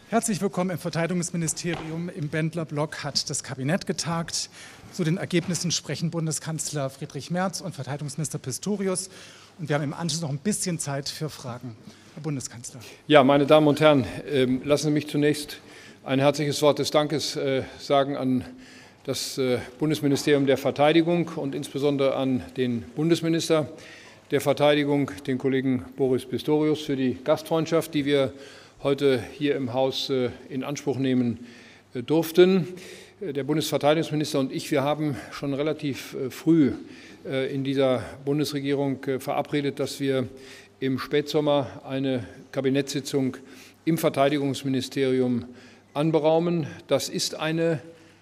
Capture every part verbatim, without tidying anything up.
Herzlich willkommen im Verteidigungsministerium. Im Bendler-Block hat das Kabinett getagt. Zu den Ergebnissen sprechen Bundeskanzler Friedrich Merz und Verteidigungsminister Pistorius. Und wir haben im Anschluss noch ein bisschen Zeit für Fragen. Herr Bundeskanzler. Ja, meine Damen und Herren, äh, lassen Sie mich zunächst ein herzliches Wort des Dankes äh, sagen an das äh, Bundesministerium der Verteidigung und insbesondere an den Bundesminister der Verteidigung, den Kollegen Boris Pistorius, für die Gastfreundschaft, die wir heute hier im Haus in Anspruch nehmen durften. Der Bundesverteidigungsminister und ich, wir haben schon relativ früh in dieser Bundesregierung verabredet, dass wir im Spätsommer eine Kabinettssitzung im Verteidigungsministerium anberaumen. Das ist eine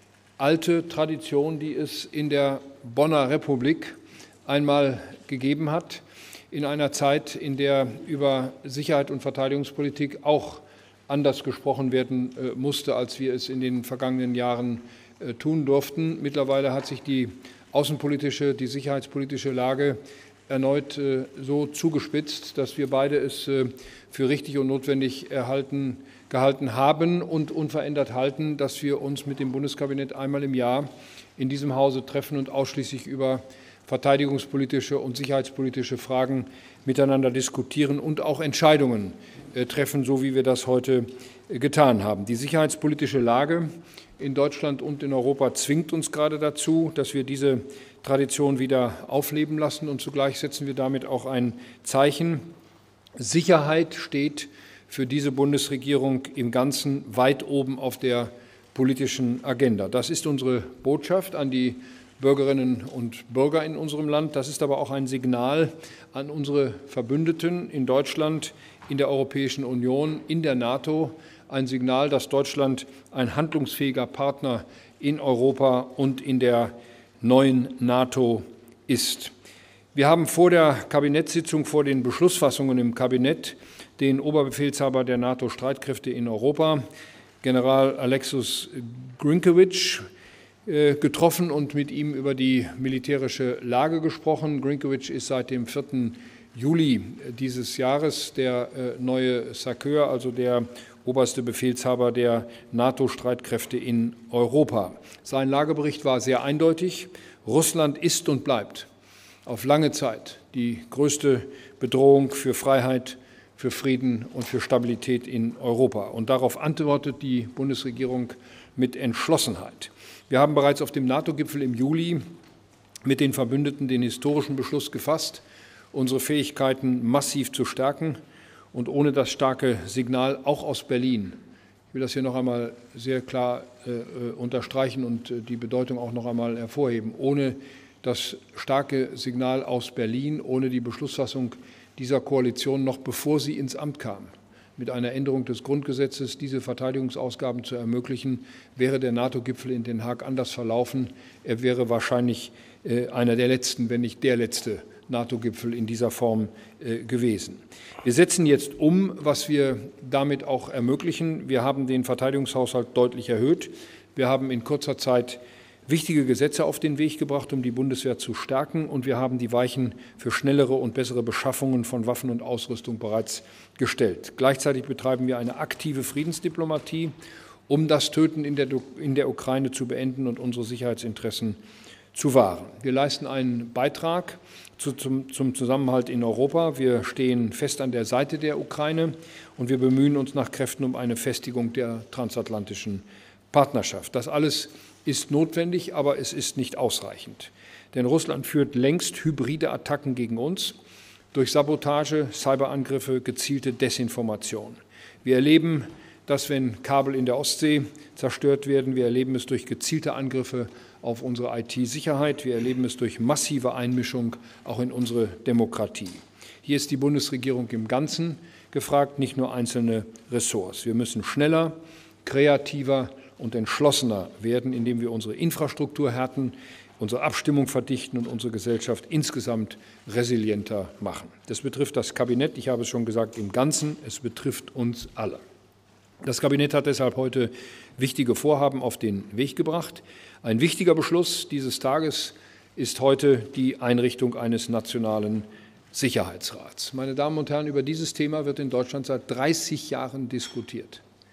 alte Tradition, die es in der Bonner Republik einmal gegeben hat, in einer Zeit, in der über Sicherheit und Verteidigungspolitik auch anders gesprochen werden musste, als wir es in den vergangenen Jahren tun durften. Mittlerweile hat sich die außenpolitische, die sicherheitspolitische Lage erneut so zugespitzt, dass wir beide es für richtig und notwendig erhalten, gehalten haben und unverändert halten, dass wir uns mit dem Bundeskabinett einmal im Jahr in diesem Hause treffen und ausschließlich über verteidigungspolitische und sicherheitspolitische Fragen miteinander diskutieren und auch Entscheidungen treffen, so wie wir das heute getan haben. Die sicherheitspolitische Lage in Deutschland und in Europa zwingt uns gerade dazu, dass wir diese Tradition wieder aufleben lassen, und zugleich setzen wir damit auch ein Zeichen. Sicherheit steht für diese Bundesregierung im Ganzen weit oben auf der politischen Agenda. Das ist unsere Botschaft an die Bürgerinnen und Bürger in unserem Land. Das ist aber auch ein Signal an unsere Verbündeten in Deutschland, in der Europäischen Union, in der NATO, ein Signal, dass Deutschland ein handlungsfähiger Partner in Europa und in der neuen NATO ist. Wir haben vor der Kabinettssitzung, vor den Beschlussfassungen im Kabinett, den Oberbefehlshaber der NATO-Streitkräfte in Europa, General Alexus Grynkewitsch, getroffen und mit ihm über die militärische Lage gesprochen. Grynkewitsch ist seit dem vierten Juli dieses Jahres der neue SACEUR, also der oberste Befehlshaber der NATO-Streitkräfte in Europa. Sein Lagebericht war sehr eindeutig. Russland ist und bleibt auf lange Zeit die größte Bedrohung für Freiheit, für Frieden und für Stabilität in Europa. Und darauf antwortet die Bundesregierung mit Entschlossenheit. Wir haben bereits auf dem NATO-Gipfel im Juli mit den Verbündeten den historischen Beschluss gefasst, unsere Fähigkeiten massiv zu stärken, und ohne das starke Signal auch aus Berlin, ich will das hier noch einmal sehr klar äh, unterstreichen und äh, die Bedeutung auch noch einmal hervorheben, ohne das starke Signal aus Berlin, ohne die Beschlussfassung dieser Koalition noch bevor sie ins Amt kam, mit einer Änderung des Grundgesetzes diese Verteidigungsausgaben zu ermöglichen, wäre der NATO-Gipfel in Den Haag anders verlaufen. Er wäre wahrscheinlich einer der letzten, wenn nicht der letzte NATO-Gipfel in dieser Form gewesen. Wir setzen jetzt um, was wir damit auch ermöglichen. Wir haben den Verteidigungshaushalt deutlich erhöht. Wir haben in kurzer Zeit wichtige Gesetze auf den Weg gebracht, um die Bundeswehr zu stärken, und wir haben die Weichen für schnellere und bessere Beschaffungen von Waffen und Ausrüstung bereits gestellt. Gleichzeitig betreiben wir eine aktive Friedensdiplomatie, um das Töten in der, in der Ukraine zu beenden und unsere Sicherheitsinteressen zu wahren. Wir leisten einen Beitrag zu, zum, zum Zusammenhalt in Europa. Wir stehen fest an der Seite der Ukraine und wir bemühen uns nach Kräften um eine Festigung der transatlantischen Partnerschaft. Das alles ist notwendig, aber es ist nicht ausreichend. Denn Russland führt längst hybride Attacken gegen uns durch Sabotage, Cyberangriffe, gezielte Desinformation. Wir erleben das, wenn Kabel in der Ostsee zerstört werden. Wir erleben es durch gezielte Angriffe auf unsere I T-Sicherheit. Wir erleben es durch massive Einmischung auch in unsere Demokratie. Hier ist die Bundesregierung im Ganzen gefragt, nicht nur einzelne Ressorts. Wir müssen schneller, kreativer und entschlossener werden, indem wir unsere Infrastruktur härten, unsere Abstimmung verdichten und unsere Gesellschaft insgesamt resilienter machen. Das betrifft das Kabinett, ich habe es schon gesagt, im Ganzen. Es betrifft uns alle. Das Kabinett hat deshalb heute wichtige Vorhaben auf den Weg gebracht. Ein wichtiger Beschluss dieses Tages ist heute die Einrichtung eines nationalen Sicherheitsrats. Meine Damen und Herren, über dieses Thema wird in Deutschland seit dreißig Jahren diskutiert.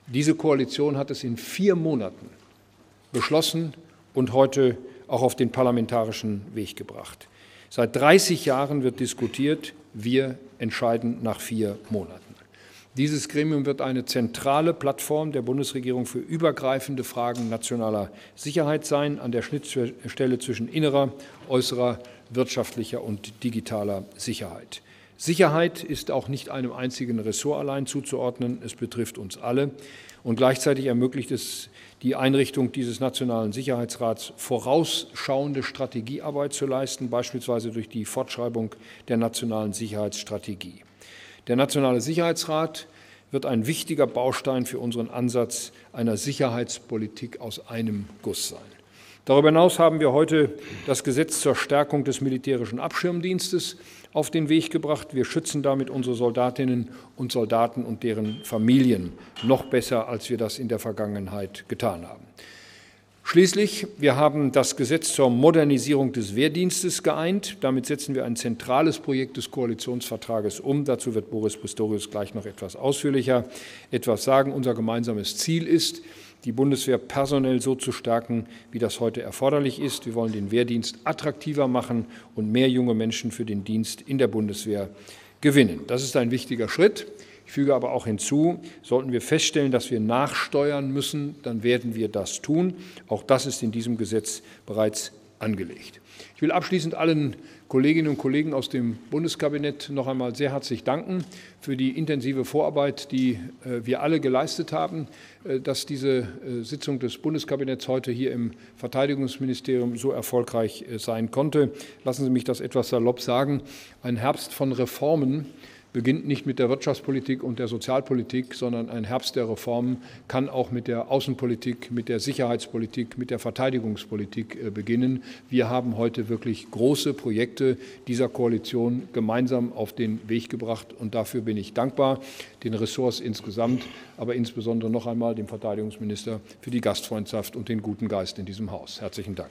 Diese Koalition hat es in vier Monaten beschlossen und heute auch auf den parlamentarischen Weg gebracht. Seit dreißig Jahren wird diskutiert, wir entscheiden nach vier Monaten. Dieses Gremium wird eine zentrale Plattform der Bundesregierung für übergreifende Fragen nationaler Sicherheit sein, an der Schnittstelle zwischen innerer, äußerer, wirtschaftlicher und digitaler Sicherheit. Sicherheit ist auch nicht einem einzigen Ressort allein zuzuordnen, es betrifft uns alle. Und gleichzeitig ermöglicht es die Einrichtung dieses Nationalen Sicherheitsrats, vorausschauende Strategiearbeit zu leisten, beispielsweise durch die Fortschreibung der nationalen Sicherheitsstrategie. Der Nationale Sicherheitsrat wird ein wichtiger Baustein für unseren Ansatz einer Sicherheitspolitik aus einem Guss sein. Darüber hinaus haben wir heute das Gesetz zur Stärkung des militärischen Abschirmdienstes auf den Weg gebracht. Wir schützen damit unsere Soldatinnen und Soldaten und deren Familien noch besser, als wir das in der Vergangenheit getan haben. Schließlich, wir haben das Gesetz zur Modernisierung des Wehrdienstes geeint. Damit setzen wir ein zentrales Projekt des Koalitionsvertrages um. Dazu wird Boris Pistorius gleich noch etwas ausführlicher etwas sagen. Unser gemeinsames Ziel ist, die Bundeswehr personell so zu stärken, wie das heute erforderlich ist. Wir wollen den Wehrdienst attraktiver machen und mehr junge Menschen für den Dienst in der Bundeswehr gewinnen. Das ist ein wichtiger Schritt. Ich füge aber auch hinzu, sollten wir feststellen, dass wir nachsteuern müssen, dann werden wir das tun. Auch das ist in diesem Gesetz bereits angelegt. Ich will abschließend allen Kolleginnen und Kollegen aus dem Bundeskabinett noch einmal sehr herzlich danken für die intensive Vorarbeit, die wir alle geleistet haben, dass diese Sitzung des Bundeskabinetts heute hier im Verteidigungsministerium so erfolgreich sein konnte. Lassen Sie mich das etwas salopp sagen. Ein Herbst von Reformen beginnt nicht mit der Wirtschaftspolitik und der Sozialpolitik, sondern ein Herbst der Reformen kann auch mit der Außenpolitik, mit der Sicherheitspolitik, mit der Verteidigungspolitik beginnen. Wir haben heute wirklich große Projekte dieser Koalition gemeinsam auf den Weg gebracht und dafür bin ich dankbar, den Ressorts insgesamt, aber insbesondere noch einmal dem Verteidigungsminister für die Gastfreundschaft und den guten Geist in diesem Haus. Herzlichen Dank.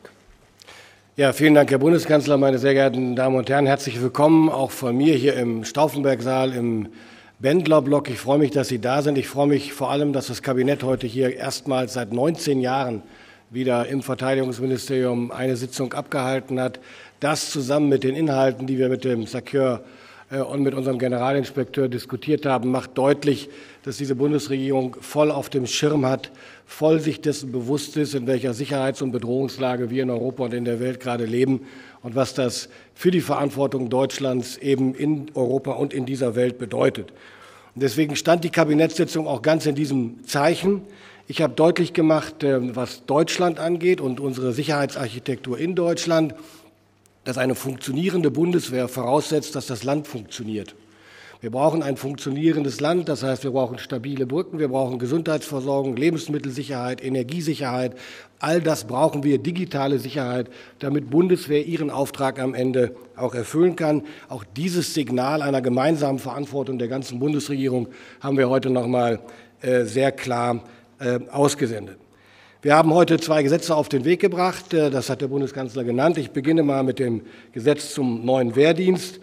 Ja, vielen Dank, Herr Bundeskanzler, meine sehr geehrten Damen und Herren. Herzlich willkommen auch von mir hier im Stauffenberg-Saal im Bendler-Block. Ich freue mich, dass Sie da sind. Ich freue mich vor allem, dass das Kabinett heute hier erstmals seit neunzehn Jahren wieder im Verteidigungsministerium eine Sitzung abgehalten hat. Das zusammen mit den Inhalten, die wir mit dem SACEUR und mit unserem Generalinspekteur diskutiert haben, macht deutlich, dass diese Bundesregierung voll auf dem Schirm hat, voll sich dessen bewusst ist, in welcher Sicherheits- und Bedrohungslage wir in Europa und in der Welt gerade leben und was das für die Verantwortung Deutschlands eben in Europa und in dieser Welt bedeutet. Und deswegen stand die Kabinettssitzung auch ganz in diesem Zeichen. Ich habe deutlich gemacht, was Deutschland angeht und unsere Sicherheitsarchitektur in Deutschland, dass eine funktionierende Bundeswehr voraussetzt, dass das Land funktioniert. Wir brauchen ein funktionierendes Land, das heißt, wir brauchen stabile Brücken, wir brauchen Gesundheitsversorgung, Lebensmittelsicherheit, Energiesicherheit. All das brauchen wir, digitale Sicherheit, damit Bundeswehr ihren Auftrag am Ende auch erfüllen kann. Auch dieses Signal einer gemeinsamen Verantwortung der ganzen Bundesregierung haben wir heute noch mal äh, sehr klar äh, ausgesendet. Wir haben heute zwei Gesetze auf den Weg gebracht, das hat der Bundeskanzler genannt. Ich beginne mal mit dem Gesetz zum neuen Wehrdienst.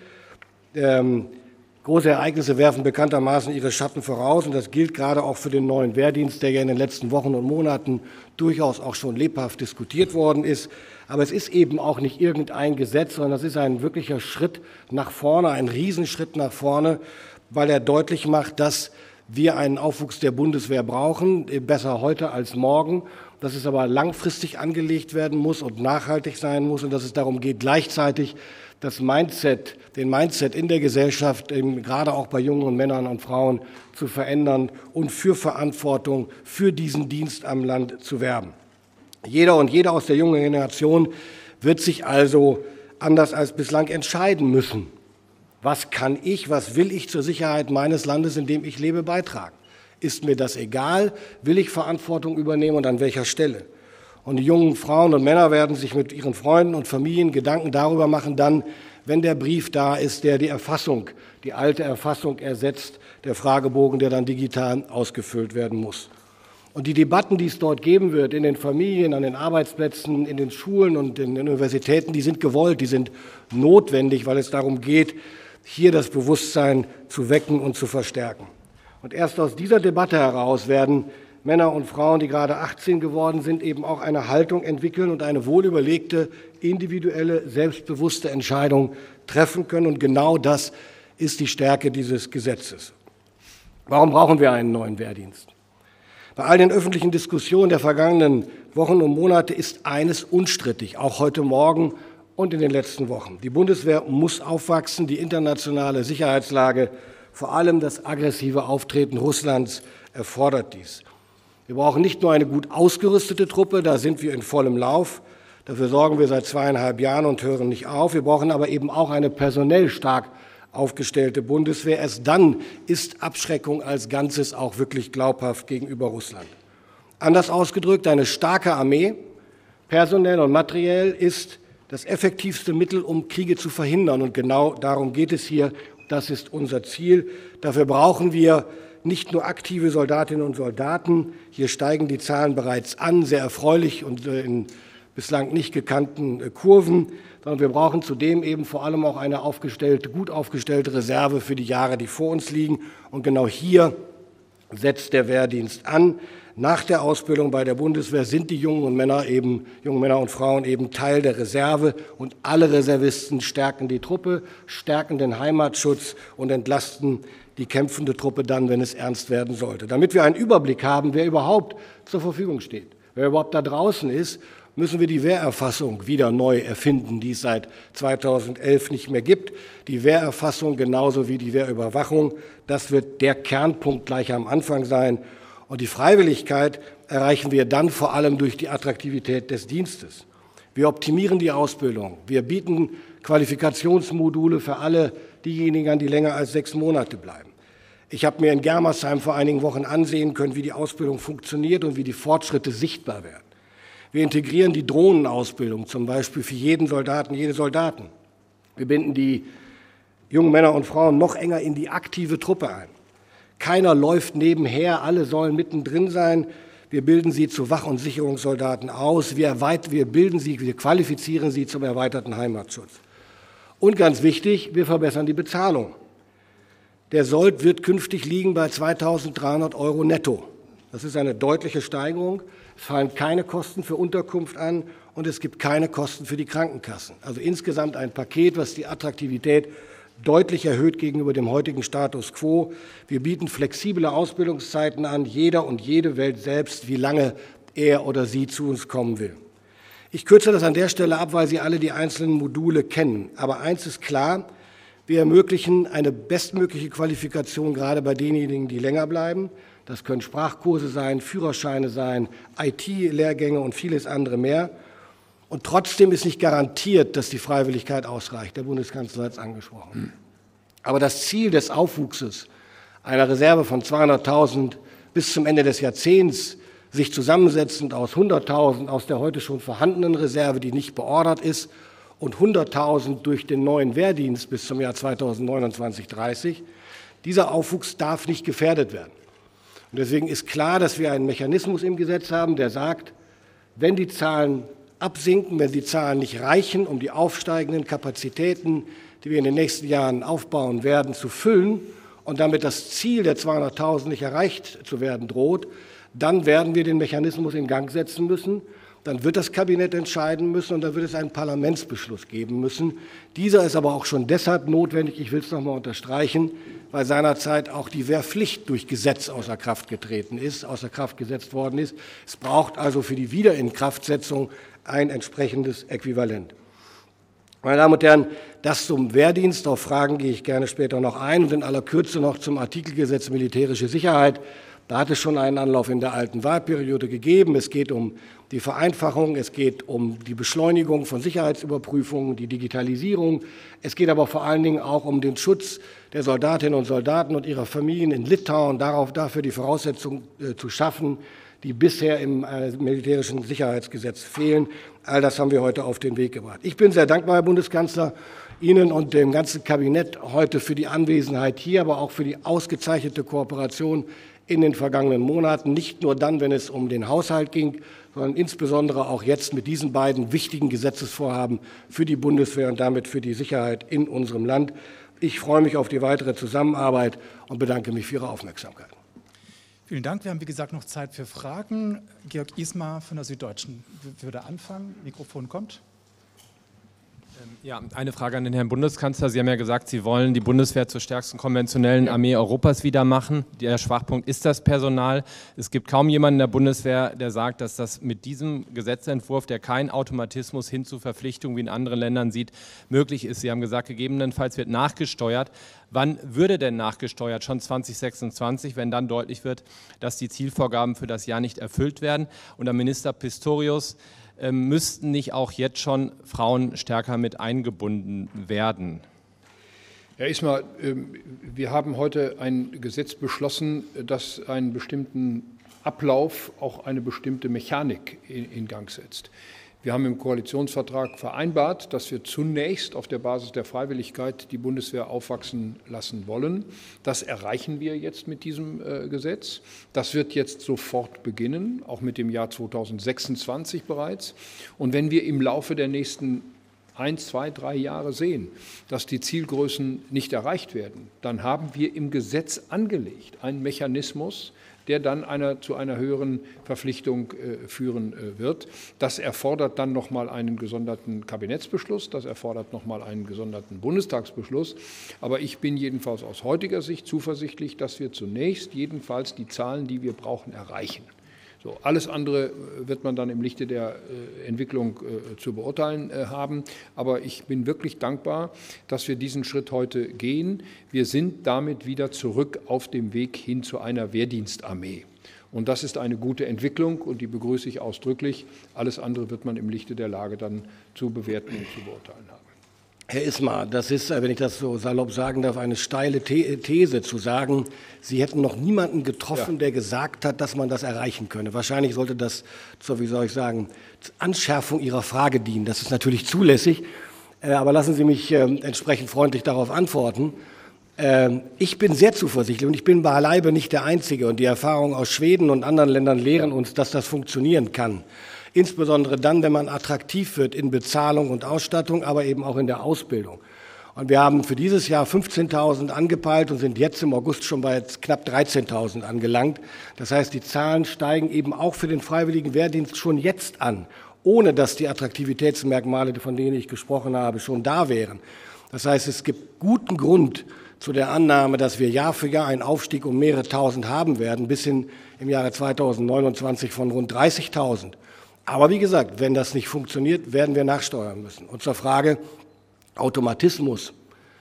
Ähm, große Ereignisse werfen bekanntermaßen ihre Schatten voraus, und das gilt gerade auch für den neuen Wehrdienst, der ja in den letzten Wochen und Monaten durchaus auch schon lebhaft diskutiert worden ist. Aber es ist eben auch nicht irgendein Gesetz, sondern das ist ein wirklicher Schritt nach vorne, ein Riesenschritt nach vorne, weil er deutlich macht, dass wir einen Aufwuchs der Bundeswehr brauchen, besser heute als morgen, dass es aber langfristig angelegt werden muss und nachhaltig sein muss und dass es darum geht, gleichzeitig das Mindset, den Mindset in der Gesellschaft, eben gerade auch bei jungen Männern und Frauen, zu verändern und für Verantwortung für diesen Dienst am Land zu werben. Jeder und jede aus der jungen Generation wird sich also anders als bislang entscheiden müssen. Was kann ich, was will ich zur Sicherheit meines Landes, in dem ich lebe, beitragen? Ist mir das egal? Will ich Verantwortung übernehmen und an welcher Stelle? Und die jungen Frauen und Männer werden sich mit ihren Freunden und Familien Gedanken darüber machen, dann, wenn der Brief da ist, der die Erfassung, die alte Erfassung ersetzt, der Fragebogen, der dann digital ausgefüllt werden muss. Und die Debatten, die es dort geben wird, in den Familien, an den Arbeitsplätzen, in den Schulen und in den Universitäten, die sind gewollt, die sind notwendig, weil es darum geht, hier das Bewusstsein zu wecken und zu verstärken. Und erst aus dieser Debatte heraus werden Männer und Frauen, die gerade achtzehn geworden sind, eben auch eine Haltung entwickeln und eine wohlüberlegte, individuelle, selbstbewusste Entscheidung treffen können. Und genau das ist die Stärke dieses Gesetzes. Warum brauchen wir einen neuen Wehrdienst? Bei all den öffentlichen Diskussionen der vergangenen Wochen und Monate ist eines unstrittig, auch heute Morgen und in den letzten Wochen. Die Bundeswehr muss aufwachsen, die internationale Sicherheitslage, vor allem das aggressive Auftreten Russlands, erfordert dies. Wir brauchen nicht nur eine gut ausgerüstete Truppe, da sind wir in vollem Lauf. Dafür sorgen wir seit zweieinhalb Jahren und hören nicht auf. Wir brauchen aber eben auch eine personell stark aufgestellte Bundeswehr. Erst dann ist Abschreckung als Ganzes auch wirklich glaubhaft gegenüber Russland. Anders ausgedrückt, eine starke Armee, personell und materiell, ist das effektivste Mittel, um Kriege zu verhindern. Und genau darum geht es hier. Das ist unser Ziel. Dafür brauchen wir nicht nur aktive Soldatinnen und Soldaten. Hier steigen die Zahlen bereits an, sehr erfreulich und in bislang nicht gekannten Kurven, sondern wir brauchen zudem eben vor allem auch eine aufgestellte, gut aufgestellte Reserve für die Jahre, die vor uns liegen. Und genau hier setzt der Wehrdienst an. Nach der Ausbildung bei der Bundeswehr sind die jungen und Männer eben, jungen Männer und Frauen eben Teil der Reserve, und alle Reservisten stärken die Truppe, stärken den Heimatschutz und entlasten die kämpfende Truppe dann, wenn es ernst werden sollte. Damit wir einen Überblick haben, wer überhaupt zur Verfügung steht, wer überhaupt da draußen ist, müssen wir die Wehrerfassung wieder neu erfinden, die es seit zweitausendelf nicht mehr gibt. Die Wehrerfassung genauso wie die Wehrüberwachung, das wird der Kernpunkt gleich am Anfang sein. Und die Freiwilligkeit erreichen wir dann vor allem durch die Attraktivität des Dienstes. Wir optimieren die Ausbildung. Wir bieten Qualifikationsmodule für alle diejenigen an, die länger als sechs Monate bleiben. Ich habe mir in Germersheim vor einigen Wochen ansehen können, wie die Ausbildung funktioniert und wie die Fortschritte sichtbar werden. Wir integrieren die Drohnenausbildung, zum Beispiel für jeden Soldaten, jede Soldaten. Wir binden die jungen Männer und Frauen noch enger in die aktive Truppe ein. Keiner läuft nebenher, alle sollen mittendrin sein. Wir bilden sie zu Wach- und Sicherungssoldaten aus. Wir, erweitern, wir bilden sie, wir qualifizieren sie zum erweiterten Heimatschutz. Und ganz wichtig, wir verbessern die Bezahlung. Der Sold wird künftig liegen bei zweitausenddreihundert Euro netto. Das ist eine deutliche Steigerung. Es fallen keine Kosten für Unterkunft an und es gibt keine Kosten für die Krankenkassen. Also insgesamt ein Paket, was die Attraktivität deutlich erhöht gegenüber dem heutigen Status quo. Wir bieten flexible Ausbildungszeiten an, jeder und jede wählt selbst, wie lange er oder sie zu uns kommen will. Ich kürze das an der Stelle ab, weil Sie alle die einzelnen Module kennen. Aber eins ist klar, wir ermöglichen eine bestmögliche Qualifikation gerade bei denjenigen, die länger bleiben. Das können Sprachkurse sein, Führerscheine sein, I T-Lehrgänge und vieles andere mehr. Und trotzdem ist nicht garantiert, dass die Freiwilligkeit ausreicht. Der Bundeskanzler hat es angesprochen. Aber das Ziel des Aufwuchses einer Reserve von zweihunderttausend bis zum Ende des Jahrzehnts, sich zusammensetzend aus hunderttausend aus der heute schon vorhandenen Reserve, die nicht beordert ist, und hunderttausend durch den neuen Wehrdienst bis zum Jahr zweitausendneunundzwanzig dreißig, dieser Aufwuchs darf nicht gefährdet werden. Und deswegen ist klar, dass wir einen Mechanismus im Gesetz haben, der sagt, wenn die Zahlen absinken, wenn die Zahlen nicht reichen, um die aufsteigenden Kapazitäten, die wir in den nächsten Jahren aufbauen werden, zu füllen und damit das Ziel der zweihunderttausend nicht erreicht zu werden droht, dann werden wir den Mechanismus in Gang setzen müssen. Dann wird das Kabinett entscheiden müssen und dann wird es einen Parlamentsbeschluss geben müssen. Dieser ist aber auch schon deshalb notwendig, ich will es noch mal unterstreichen, weil seinerzeit auch die Wehrpflicht durch Gesetz außer Kraft getreten ist, außer Kraft gesetzt worden ist. Es braucht also für die Wiederinkraftsetzung ein entsprechendes Äquivalent. Meine Damen und Herren, das zum Wehrdienst. Auf Fragen gehe ich gerne später noch ein und in aller Kürze noch zum Artikelgesetz Militärische Sicherheit. Da hat es schon einen Anlauf in der alten Wahlperiode gegeben. Es geht um die Vereinfachung, es geht um die Beschleunigung von Sicherheitsüberprüfungen, die Digitalisierung. Es geht aber vor allen Dingen auch um den Schutz der Soldatinnen und Soldaten und ihrer Familien in Litauen, darauf, dafür die Voraussetzungen äh, zu schaffen, die bisher im äh, militärischen Sicherheitsgesetz fehlen. All das haben wir heute auf den Weg gebracht. Ich bin sehr dankbar, Herr Bundeskanzler, Ihnen und dem ganzen Kabinett heute für die Anwesenheit hier, aber auch für die ausgezeichnete Kooperation in den vergangenen Monaten, nicht nur dann, wenn es um den Haushalt ging, sondern insbesondere auch jetzt mit diesen beiden wichtigen Gesetzesvorhaben für die Bundeswehr und damit für die Sicherheit in unserem Land. Ich freue mich auf die weitere Zusammenarbeit und bedanke mich für Ihre Aufmerksamkeit. Vielen Dank. Wir haben, wie gesagt, noch Zeit für Fragen. Georg Ismar von der Süddeutschen würde anfangen. Mikrofon kommt. Ja, eine Frage an den Herrn Bundeskanzler. Sie haben ja gesagt, Sie wollen die Bundeswehr zur stärksten konventionellen Armee Europas wieder machen. Der Schwachpunkt ist das Personal. Es gibt kaum jemanden in der Bundeswehr, der sagt, dass das mit diesem Gesetzentwurf, der keinen Automatismus hin zu Verpflichtungen wie in anderen Ländern sieht, möglich ist. Sie haben gesagt, gegebenenfalls wird nachgesteuert. Wann würde denn nachgesteuert? Schon zwanzig sechsundzwanzig, wenn dann deutlich wird, dass die Zielvorgaben für das Jahr nicht erfüllt werden. Und Herr Minister Pistorius, müssten nicht auch jetzt schon Frauen stärker mit eingebunden werden? Herr Ismar, wir haben heute ein Gesetz beschlossen, das einen bestimmten Ablauf, auch eine bestimmte Mechanik in Gang setzt. Wir haben im Koalitionsvertrag vereinbart, dass wir zunächst auf der Basis der Freiwilligkeit die Bundeswehr aufwachsen lassen wollen. Das erreichen wir jetzt mit diesem äh, Gesetz. Das wird jetzt sofort beginnen, auch mit dem Jahr zweitausendsechsundzwanzig bereits. Und wenn wir im Laufe der nächsten ein, zwei, drei Jahre sehen, dass die Zielgrößen nicht erreicht werden, dann haben wir im Gesetz angelegt einen Mechanismus, der dann einer, zu einer höheren Verpflichtung äh, führen äh, wird. Das erfordert dann noch mal einen gesonderten Kabinettsbeschluss, das erfordert noch mal einen gesonderten Bundestagsbeschluss. Aber ich bin jedenfalls aus heutiger Sicht zuversichtlich, dass wir zunächst jedenfalls die Zahlen, die wir brauchen, erreichen. So, alles andere wird man dann im Lichte der äh, Entwicklung äh, zu beurteilen äh, haben. Aber ich bin wirklich dankbar, dass wir diesen Schritt heute gehen. Wir sind damit wieder zurück auf dem Weg hin zu einer Wehrdienstarmee. Und das ist eine gute Entwicklung und die begrüße ich ausdrücklich. Alles andere wird man im Lichte der Lage dann zu bewerten und zu beurteilen haben. Herr Ismar, das ist, wenn ich das so salopp sagen darf, eine steile These zu sagen, Sie hätten noch niemanden getroffen, ja, der gesagt hat, dass man das erreichen könne. Wahrscheinlich sollte das zur, wie soll ich sagen, Anschärfung Ihrer Frage dienen. Das ist natürlich zulässig, aber lassen Sie mich entsprechend freundlich darauf antworten. Ich bin sehr zuversichtlich und ich bin beileibe nicht der Einzige. Und die Erfahrungen aus Schweden und anderen Ländern lehren uns, dass das funktionieren kann. Insbesondere dann, wenn man attraktiv wird in Bezahlung und Ausstattung, aber eben auch in der Ausbildung. Und wir haben für dieses Jahr fünfzehntausend angepeilt und sind jetzt im August schon bei knapp dreizehntausend angelangt. Das heißt, die Zahlen steigen eben auch für den freiwilligen Wehrdienst schon jetzt an, ohne dass die Attraktivitätsmerkmale, von denen ich gesprochen habe, schon da wären. Das heißt, es gibt guten Grund zu der Annahme, dass wir Jahr für Jahr einen Aufstieg um mehrere Tausend haben werden, bis hin im Jahre zweitausendneunundzwanzig von rund dreißigtausend. Aber wie gesagt, wenn das nicht funktioniert, werden wir nachsteuern müssen. Und zur Frage Automatismus.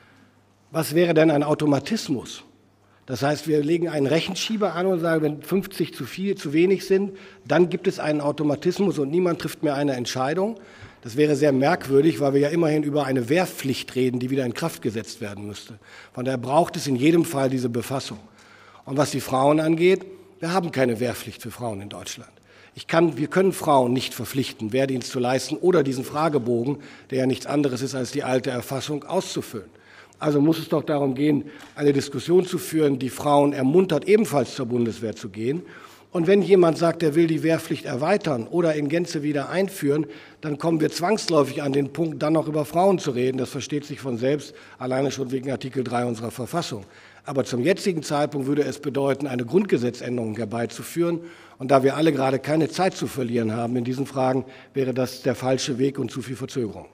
Was wäre denn ein Automatismus? Das heißt, wir legen einen Rechenschieber an und sagen, wenn fünfzig zu viel, zu wenig sind, dann gibt es einen Automatismus und niemand trifft mehr eine Entscheidung. Das wäre sehr merkwürdig, weil wir ja immerhin über eine Wehrpflicht reden, die wieder in Kraft gesetzt werden müsste. Von daher braucht es in jedem Fall diese Befassung. Und was die Frauen angeht, wir haben keine Wehrpflicht für Frauen in Deutschland. Ich kann, wir können Frauen nicht verpflichten, Wehrdienst zu leisten oder diesen Fragebogen, der ja nichts anderes ist als die alte Erfassung, auszufüllen. Also muss es doch darum gehen, eine Diskussion zu führen, die Frauen ermuntert, ebenfalls zur Bundeswehr zu gehen. Und wenn jemand sagt, er will die Wehrpflicht erweitern oder in Gänze wieder einführen, dann kommen wir zwangsläufig an den Punkt, dann noch über Frauen zu reden. Das versteht sich von selbst, alleine schon wegen Artikel drei unserer Verfassung. Aber zum jetzigen Zeitpunkt würde es bedeuten, eine Grundgesetzänderung herbeizuführen. Und da wir alle gerade keine Zeit zu verlieren haben in diesen Fragen, wäre das der falsche Weg und zu viel Verzögerung.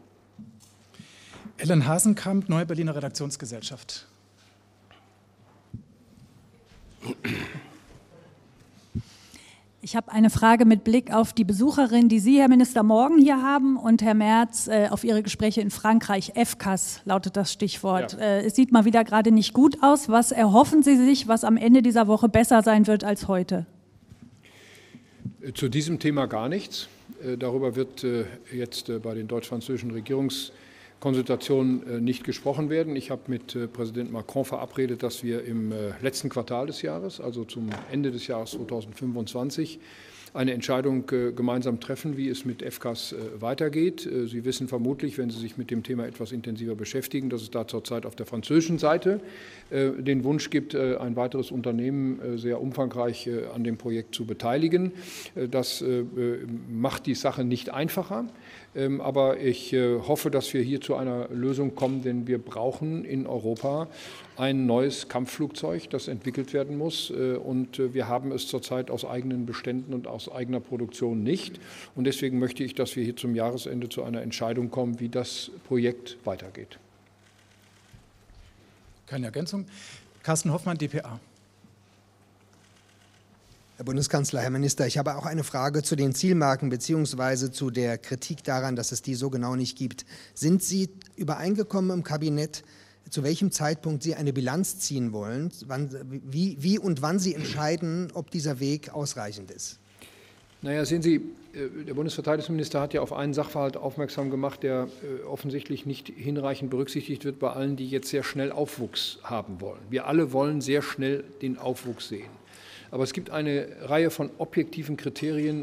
Ellen Hasenkamp, Neue Berliner Redaktionsgesellschaft. Ich habe eine Frage mit Blick auf die Besucherin, die Sie, Herr Minister, morgen hier haben und Herr Merz äh, auf Ihre Gespräche in Frankreich. F C A S lautet das Stichwort. Ja. Äh, es sieht mal wieder gerade nicht gut aus. Was erhoffen Sie sich, was am Ende dieser Woche besser sein wird als heute? Zu diesem Thema gar nichts. Äh, darüber wird äh, jetzt äh, bei den deutsch-französischen Regierungskonsultationen nicht gesprochen werden. Ich habe mit Präsident Macron verabredet, dass wir im letzten Quartal des Jahres, also zum Ende des Jahres zweitausendfünfundzwanzig, eine Entscheidung gemeinsam treffen, wie es mit F C A S weitergeht. Sie wissen vermutlich, wenn Sie sich mit dem Thema etwas intensiver beschäftigen, dass es da zurzeit auf der französischen Seite den Wunsch gibt, ein weiteres Unternehmen sehr umfangreich an dem Projekt zu beteiligen. Das macht die Sache nicht einfacher. Aber ich hoffe, dass wir hier zu einer Lösung kommen, denn wir brauchen in Europa ein neues Kampfflugzeug, das entwickelt werden muss. Und wir haben es zurzeit aus eigenen Beständen und aus eigener Produktion nicht. Und deswegen möchte ich, dass wir hier zum Jahresende zu einer Entscheidung kommen, wie das Projekt weitergeht. Keine Ergänzung. Carsten Hoffmann, D P A. Herr Bundeskanzler, Herr Minister, ich habe auch eine Frage zu den Zielmarken bzw. zu der Kritik daran, dass es die so genau nicht gibt. Sind Sie übereingekommen im Kabinett, zu welchem Zeitpunkt Sie eine Bilanz ziehen wollen, wann, wie, wie und wann Sie entscheiden, ob dieser Weg ausreichend ist? Naja, sehen Sie, der Bundesverteidigungsminister hat ja auf einen Sachverhalt aufmerksam gemacht, der offensichtlich nicht hinreichend berücksichtigt wird bei allen, die jetzt sehr schnell Aufwuchs haben wollen. Wir alle wollen sehr schnell den Aufwuchs sehen. Aber es gibt eine Reihe von objektiven Kriterien,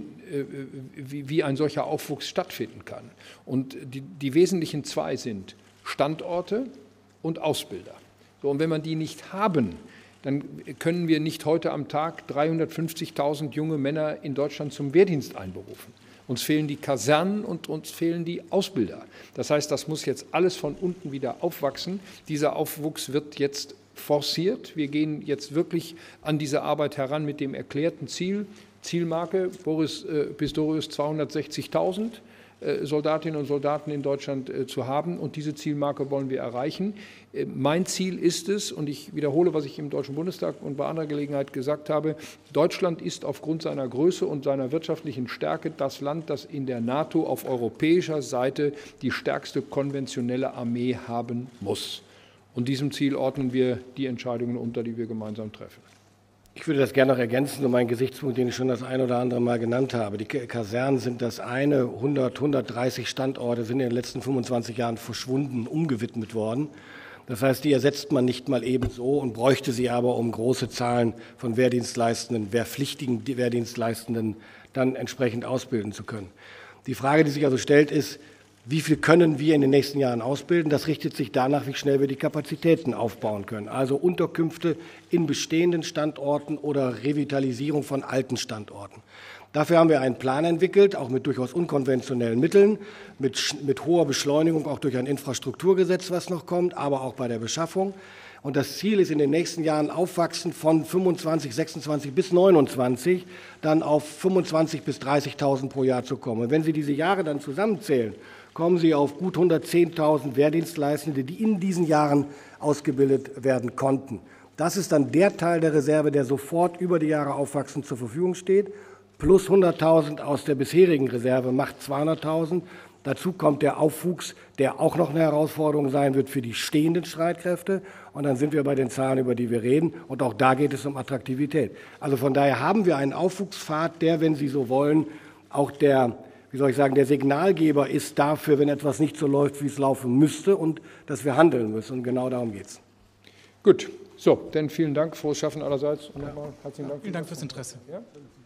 wie, wie ein solcher Aufwuchs stattfinden kann. Und die, die wesentlichen zwei sind Standorte und Ausbilder. So, und wenn wir die nicht haben, dann können wir nicht heute am Tag dreihundertfünfzigtausend junge Männer in Deutschland zum Wehrdienst einberufen. Uns fehlen die Kasernen und uns fehlen die Ausbilder. Das heißt, das muss jetzt alles von unten wieder aufwachsen. Dieser Aufwuchs wird jetzt forciert. Wir gehen jetzt wirklich an diese Arbeit heran mit dem erklärten Ziel, Zielmarke Boris äh, Pistorius zweihundertsechzigtausend äh, Soldatinnen und Soldaten in Deutschland äh, zu haben. Und diese Zielmarke wollen wir erreichen. Äh, mein Ziel ist es, und ich wiederhole, was ich im Deutschen Bundestag und bei anderer Gelegenheit gesagt habe, Deutschland ist aufgrund seiner Größe und seiner wirtschaftlichen Stärke das Land, das in der NATO auf europäischer Seite die stärkste konventionelle Armee haben muss. Und diesem Ziel ordnen wir die Entscheidungen unter, die wir gemeinsam treffen. Ich würde das gerne noch ergänzen um einen Gesichtspunkt, den ich schon das ein oder andere Mal genannt habe. Die Kasernen sind das eine, hundert, hundertdreißig Standorte sind in den letzten fünfundzwanzig Jahren verschwunden, umgewidmet worden. Das heißt, die ersetzt man nicht mal ebenso und bräuchte sie aber, um große Zahlen von Wehrdienstleistenden, wehrpflichtigen Wehrdienstleistenden dann entsprechend ausbilden zu können. Die Frage, die sich also stellt, ist, wie viel können wir in den nächsten Jahren ausbilden? Das richtet sich danach, wie schnell wir die Kapazitäten aufbauen können. Also Unterkünfte in bestehenden Standorten oder Revitalisierung von alten Standorten. Dafür haben wir einen Plan entwickelt, auch mit durchaus unkonventionellen Mitteln, mit, mit hoher Beschleunigung, auch durch ein Infrastrukturgesetz, was noch kommt, aber auch bei der Beschaffung. Und das Ziel ist in den nächsten Jahren Aufwachsen von fünfundzwanzig, sechsundzwanzig bis neunundzwanzig dann auf fünfundzwanzigtausend bis dreißigtausend pro Jahr zu kommen. Und wenn Sie diese Jahre dann zusammenzählen, kommen Sie auf gut hundertzehntausend Wehrdienstleistende, die in diesen Jahren ausgebildet werden konnten. Das ist dann der Teil der Reserve, der sofort über die Jahre aufwachsend zur Verfügung steht. Plus hunderttausend aus der bisherigen Reserve macht zweihunderttausend. Dazu kommt der Aufwuchs, der auch noch eine Herausforderung sein wird für die stehenden Streitkräfte. Und dann sind wir bei den Zahlen, über die wir reden. Und auch da geht es um Attraktivität. Also von daher haben wir einen Aufwuchspfad, der, wenn Sie so wollen, auch der, wie soll ich sagen, der Signalgeber ist dafür, wenn etwas nicht so läuft, wie es laufen müsste und dass wir handeln müssen. Und genau darum geht es. Gut, so, dann vielen Dank, frohes Schaffen allerseits und nochmal herzlichen Dank. Vielen Dank fürs Interesse. Ja?